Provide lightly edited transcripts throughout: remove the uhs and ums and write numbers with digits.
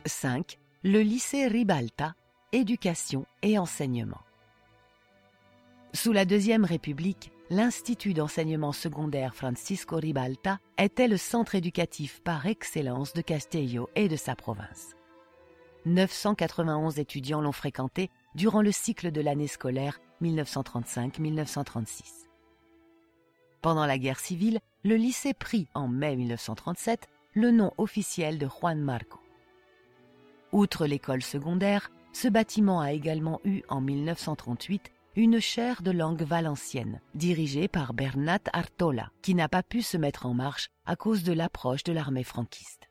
5. Le lycée Ribalta, éducation et enseignement. Sous la Deuxième République, l'Institut d'enseignement secondaire Francisco Ribalta était le centre éducatif par excellence de Castelló et de sa province. 991 étudiants l'ont fréquenté durant le cycle de l'année scolaire 1935-1936. Pendant la guerre civile, le lycée prit en mai 1937 le nom officiel de Juan Marco. Outre l'école secondaire, ce bâtiment a également eu en 1938 une chaire de langue valencienne, dirigée par Bernat Artola, qui n'a pas pu se mettre en marche à cause de l'approche de l'armée franquiste.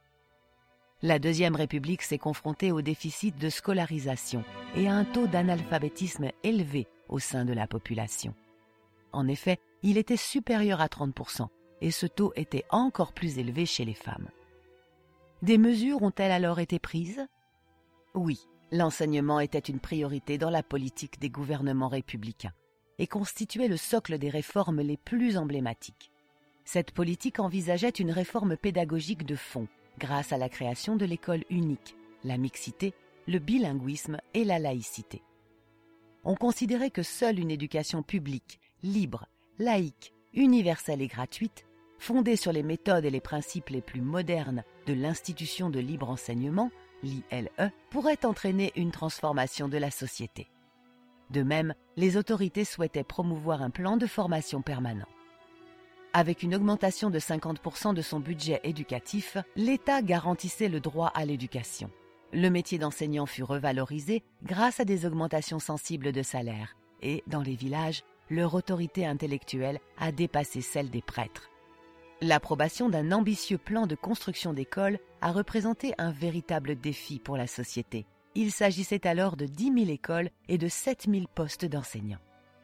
La Deuxième République s'est confrontée au déficit de scolarisation et à un taux d'analphabétisme élevé au sein de la population. En effet, il était supérieur à 30%, et ce taux était encore plus élevé chez les femmes. Des mesures ont-elles alors été prises? Oui, l'enseignement était une priorité dans la politique des gouvernements républicains et constituait le socle des réformes les plus emblématiques. Cette politique envisageait une réforme pédagogique de fond grâce à la création de l'école unique, la mixité, le bilinguisme et la laïcité. On considérait que seule une éducation publique, libre, laïque, universelle et gratuite, fondée sur les méthodes et les principes les plus modernes de l'institution de libre enseignement, l'ILE, pourrait entraîner une transformation de la société. De même, les autorités souhaitaient promouvoir un plan de formation permanent. Avec une augmentation de 50% de son budget éducatif, l'État garantissait le droit à l'éducation. Le métier d'enseignant fut revalorisé grâce à des augmentations sensibles de salaire et, dans les villages, leur autorité intellectuelle a dépassé celle des prêtres. L'approbation d'un ambitieux plan de construction d'écoles a représenté un véritable défi pour la société. Il s'agissait alors de 10 000 écoles et de 7 000 postes d'enseignants.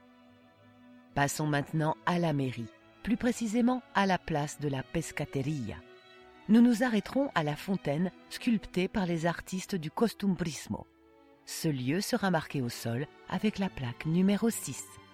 Passons maintenant à la mairie, plus précisément à la place de la Pescateria. Nous nous arrêterons à la fontaine sculptée par les artistes du Costumbrismo. Ce lieu sera marqué au sol avec la plaque numéro 6.